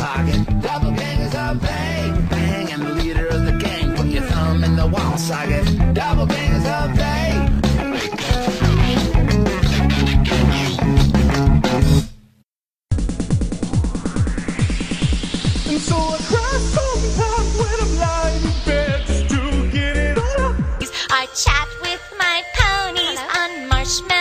pocket. Doppelgangers are bang, bang, and the leader of the gang. Put your thumb in the wall socket. Doppelgangers are bang. And so I cry sometimes when I'm lying in bed just to get it all out. I chat with my ponies on Marshmallow.